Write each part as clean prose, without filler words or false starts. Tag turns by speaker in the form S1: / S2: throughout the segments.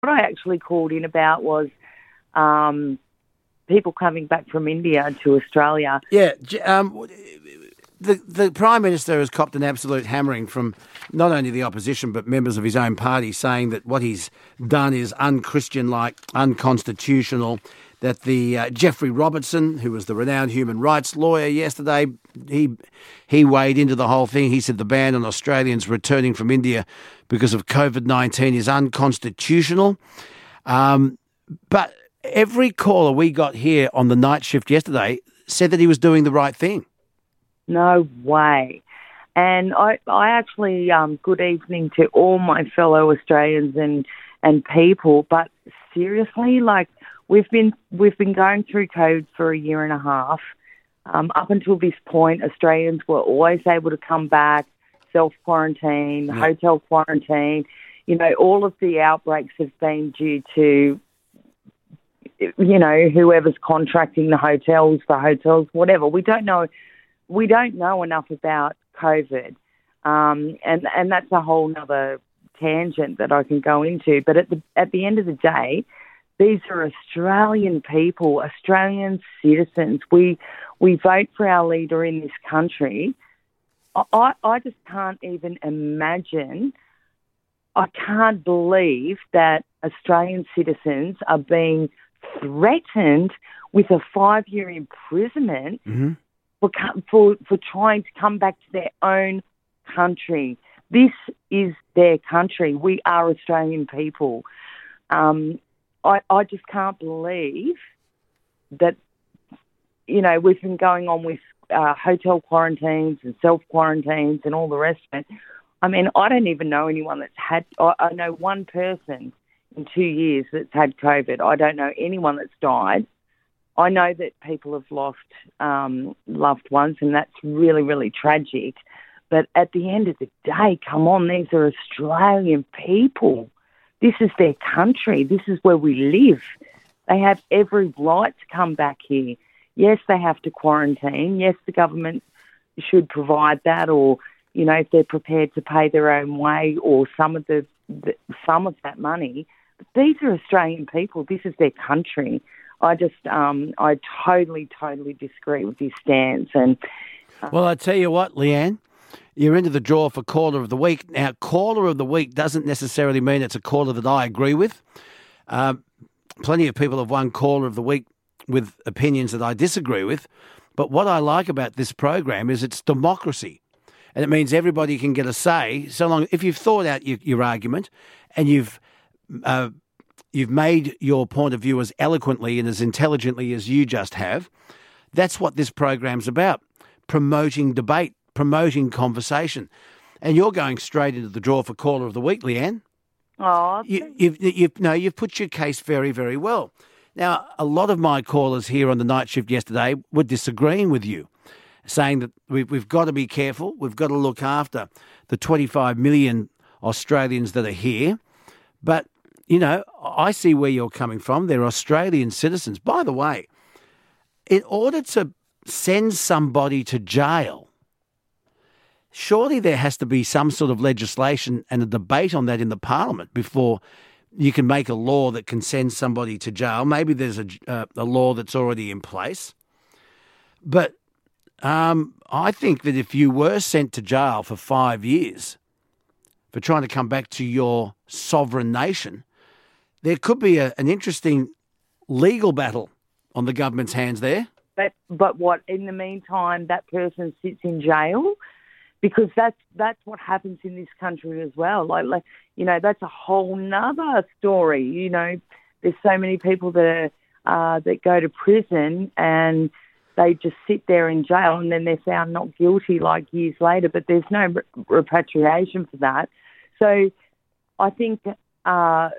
S1: I actually called in about was people coming back from India to Australia.
S2: Yeah, the Prime Minister has copped an absolute hammering from not only the opposition but members of his own party, saying that what he's done is unchristian-like, unconstitutional, that the Jeffrey Robertson, who was the renowned human rights lawyer yesterday, he weighed into the whole thing. He said the ban on Australians returning from India because of COVID-19 is unconstitutional. But every caller we got here on the night shift yesterday said that he was doing the right thing.
S1: No way. And I actually, good evening to all my fellow Australians and people, but seriously, like, we've been going through COVID for a year and a half. Up until this point, Australians were always able to come back, self-quarantine, hotel quarantine. You know, all of the outbreaks have been due to, you know, whoever's contracting the hotels, whatever. We don't know enough about COVID, and that's a whole nother tangent that I can go into. But at the end of the day, these are Australian people, Australian citizens. We vote for our leader in this country. I just can't even imagine. I can't believe that Australian citizens are being threatened with a 5-year imprisonment for trying to come back to their own country. This is their country. We are Australian people. I just can't believe that, you know, we've been going on with hotel quarantines and self-quarantines and all the rest of it. I mean, I don't even know anyone that's had... I know one person in 2 years that's had COVID. I don't know anyone that's died. I know that people have lost loved ones, and that's really, really tragic. But at the end of the day, come on, these are Australian people. This is their country. This is where we live. They have every right to come back here. Yes, they have to quarantine. Yes, the government should provide that, or, you know, if they're prepared to pay their own way, or some of that money. But these are Australian people. This is their country. I totally disagree with this stance. And
S2: well, I tell you what, Leanne, you're into the draw for Caller of the Week. Now, Caller of the Week doesn't necessarily mean it's a caller that I agree with. Plenty of people have won Caller of the Week with opinions that I disagree with. But what I like about this program is it's democracy. And it means everybody can get a say, so long if you've thought out your argument and you've made your point of view as eloquently and as intelligently as you just have. That's what this program's about, promoting debate, promoting conversation. And you're going straight into the draw for Caller of the Week, Leanne.
S1: Oh,
S2: you've put your case very, very well. Now, a lot of my callers here on the night shift yesterday were disagreeing with you, saying that we've got to be careful, we've got to look after the 25 million Australians that are here. But, you know, I see where you're coming from. They're Australian citizens. By the way, in order to send somebody to jail, surely there has to be some sort of legislation and a debate on that in the Parliament before you can make a law that can send somebody to jail. Maybe there's a law that's already in place. But I think that if you were sent to jail for 5 years for trying to come back to your sovereign nation, there could be an interesting legal battle on the government's hands there.
S1: But what, in the meantime, that person sits in jail? Because that's what happens in this country as well. Like you know, that's a whole nother story. You know, there's so many people that go to prison and they just sit there in jail, and then they're found not guilty like years later. But there's no repatriation for that. So I think us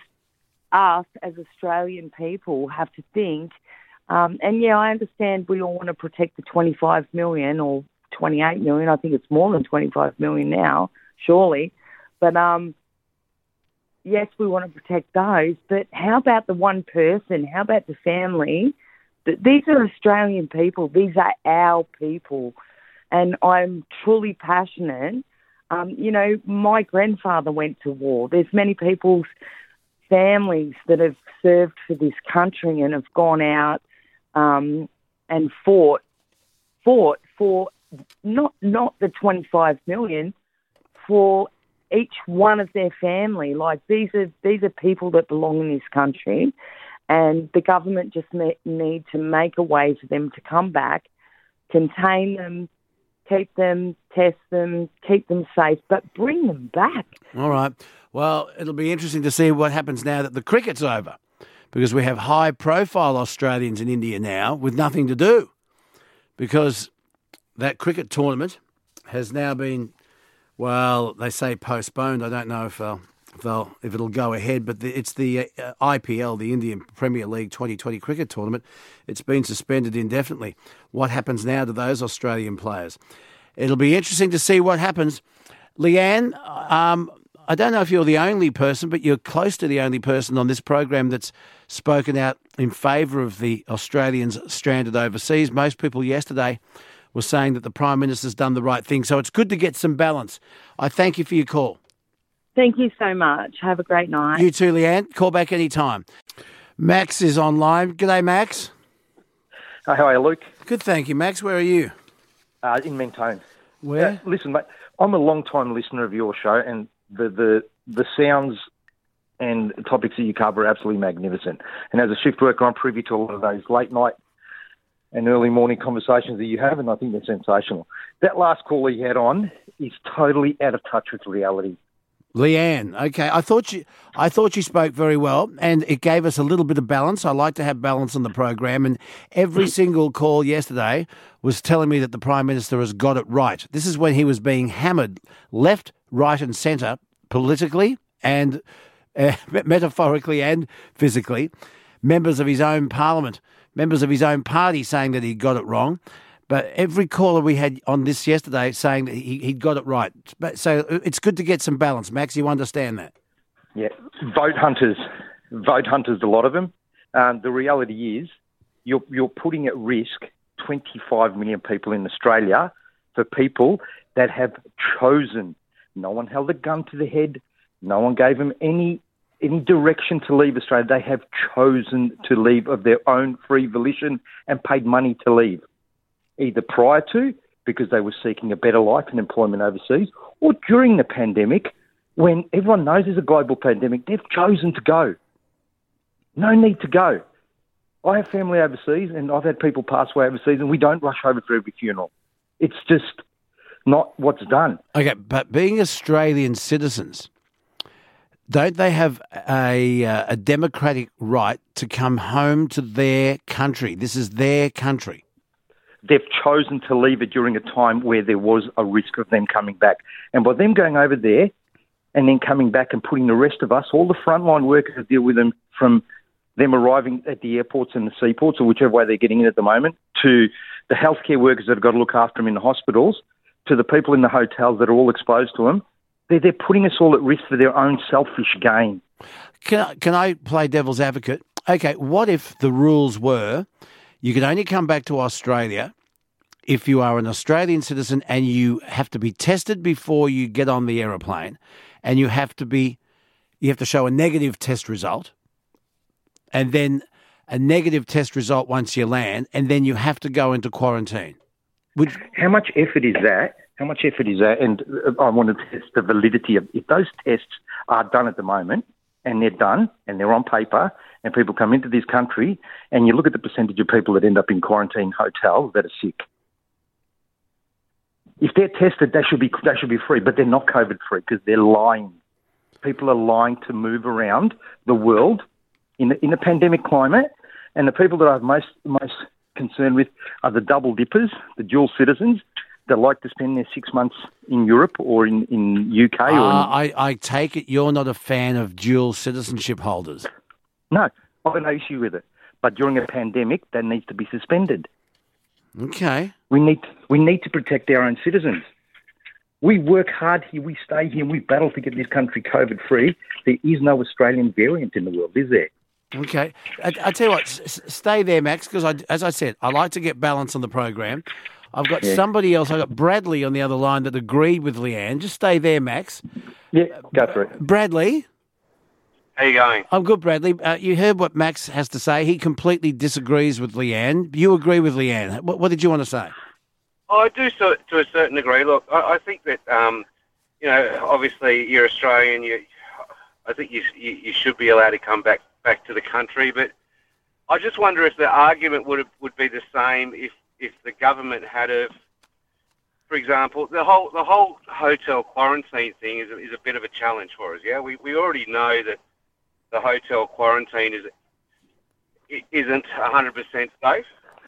S1: as Australian people have to think. And yeah, I understand we all want to protect the 25 million or 28 million. I think it's more than 25 million now, surely. But yes, we want to protect those. But how about the one person? How about the family? These are Australian people. These are our people. And I'm truly passionate. You know, my grandfather went to war. There's many people's families that have served for this country and have gone out and fought for not the 25 million, for each one of their family. Like, these are people that belong in this country, and the government just need to make a way for them to come back, contain them, keep them, test them, keep them safe, but bring them back.
S2: All right. Well, it'll be interesting to see what happens now that the cricket's over, because we have high-profile Australians in India now with nothing to do, because that cricket tournament has now been, well, they say postponed. I don't know if it'll go ahead, but it's the IPL, the Indian Premier League 2020 cricket tournament. It's been suspended indefinitely. What happens now to those Australian players? It'll be interesting to see what happens. Leanne, I don't know if you're the only person, but you're close to the only person on this program that's spoken out in favour of the Australians stranded overseas. Most people yesterday were saying that the Prime Minister's done the right thing. So it's good to get some balance. I thank you for your call.
S1: Thank you so much. Have a great night.
S2: You too, Leanne. Call back anytime. Max is online. G'day, Max.
S3: How are you, Luke?
S2: Good, thank you, Max. Where are you?
S3: In Mentone.
S2: Where?
S3: Listen, mate, I'm a long-time listener of your show, and the sounds and topics that you cover are absolutely magnificent. And as a shift worker, I'm privy to a lot of those late-night and early morning conversations that you have, and I think they're sensational. That last caller you had on is totally out of touch with reality.
S2: Leanne, okay. I thought you spoke very well, and it gave us a little bit of balance. I like to have balance on the program, and every single call yesterday was telling me that the Prime Minister has got it right. This is when he was being hammered left, right and centre, politically and metaphorically and physically. Members of his own parliament, members of his own party saying that he got it wrong. But every caller we had on this yesterday saying that he'd got it right. So it's good to get some balance. Max, you understand that?
S3: Yeah. Vote hunters, a lot of them. The reality is you're putting at risk 25 million people in Australia for people that have chosen. No one held a gun to their head. No one gave them any direction to leave Australia. They have chosen to leave of their own free volition and paid money to leave, either prior to, because they were seeking a better life and employment overseas, or during the pandemic, when everyone knows there's a global pandemic, they've chosen to go. No need to go. I have family overseas, and I've had people pass away overseas, and we don't rush over for every funeral. It's just not what's done.
S2: Okay, but being Australian citizens, don't they have a democratic right to come home to their country? This is their country.
S3: They've chosen to leave it during a time where there was a risk of them coming back. And by them going over there and then coming back and putting the rest of us, all the frontline workers that deal with them, from them arriving at the airports and the seaports, or whichever way they're getting in at the moment, to the healthcare workers that have got to look after them in the hospitals, to the people in the hotels that are all exposed to them, they're putting us all at risk for their own selfish gain.
S2: Can I play devil's advocate? Okay, what if the rules were you can only come back to Australia if you are an Australian citizen, and you have to be tested before you get on the aeroplane, and you have to show a negative test result, and then a negative test result once you land, and then you have to go into quarantine?
S3: How much effort is that? And I want to test the validity of, if those tests are done at the moment, and they're done, and they're on paper, and people come into this country, and you look at the percentage of people that end up in quarantine hotels that are sick. If they're tested, they should be free, but they're not COVID free because they're lying. People are lying to move around the world in a pandemic climate, and the people that I'm most concerned with are the double dippers, the dual citizens that like to spend their 6 months in Europe or in UK.
S2: I take it you're not a fan of dual citizenship holders.
S3: No, I've got no issue with it. But during a pandemic, that needs to be suspended.
S2: Okay.
S3: We need to protect our own citizens. We work hard here, we stay here, and we battle to get this country COVID-free. There is no Australian variant in the world, is there?
S2: Okay. I tell you what, stay there, Max, because as I said, I like to get balance on the program. I've got somebody else. I've got Bradley on the other line that agreed with Leanne. Just stay there, Max.
S3: Yeah, go for it.
S2: Bradley.
S4: How you going?
S2: I'm good, Bradley. You heard what Max has to say. He completely disagrees with Leanne. You agree with Leanne. What did you want to say?
S4: I do, so, to a certain degree. Look, I think that, obviously you're Australian. I think you should be allowed to come back to the country. But I just wonder if the argument would be the same if the government had for example, the whole hotel quarantine thing is a bit of a challenge for us. Yeah, we already know that the hotel quarantine isn't 100% safe.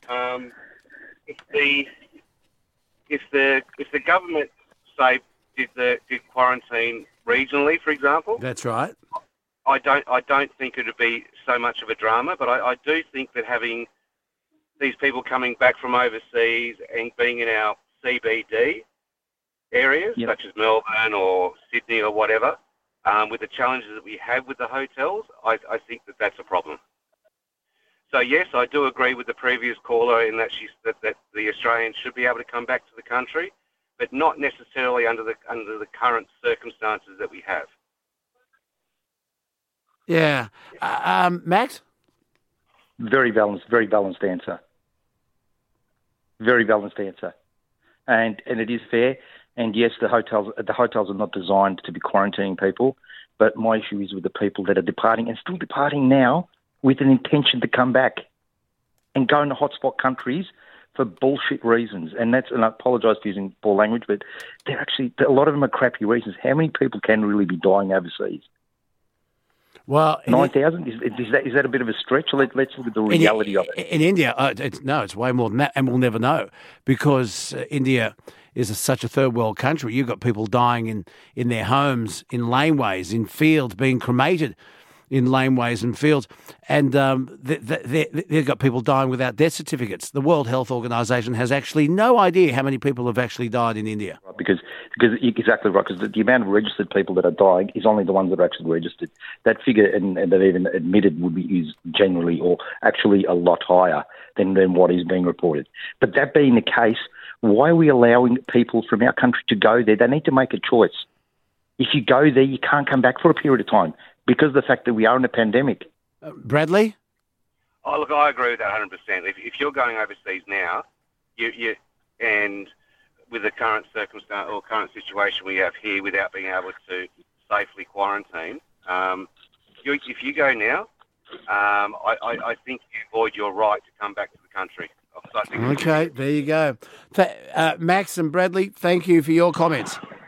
S4: If the government say did quarantine regionally, for example,
S2: That's right.
S4: I don't think it would be so much of a drama. But I do think that having these people coming back from overseas and being in our CBD areas, such as Melbourne or Sydney or whatever, with the challenges that we have with the hotels, I think that that's a problem. So yes, I do agree with the previous caller in that that the Australians should be able to come back to the country, but not necessarily under the current circumstances that we have.
S2: Yeah. Max?
S3: Very balanced answer. Very balanced answer. And it is fair. And yes, the hotels are not designed to be quarantining people. But my issue is with the people that are departing and still departing now with an intention to come back and go into hotspot countries for bullshit reasons. And I apologise for using poor language, but a lot of them are crappy reasons. How many people can really be dying overseas?
S2: Well,
S3: 9,000? Is that a bit of a stretch? Let's look at the reality of it.
S2: In India, it's way more than that, and we'll never know because India is such a third world country. You've got people dying in their homes, in laneways, in fields, being cremated in laneways and fields, and they've got people dying without death certificates. The World Health Organization has actually no idea how many people have actually died in India.
S3: Because exactly right, because the amount of registered people that are dying is only the ones that are actually registered. That figure, and they've even admitted, is generally or actually a lot higher than what is being reported. But that being the case, why are we allowing people from our country to go there? They need to make a choice. If you go there, you can't come back for a period of time because of the fact that we are in a pandemic.
S2: Bradley?
S4: Oh, look, I agree with that 100%. If you're going overseas now, and with the current circumstance or current situation we have here, without being able to safely quarantine, if you go now, I think you avoid your right to come back to the country.
S2: Okay, there you go. Max and Bradley, thank you for your comments.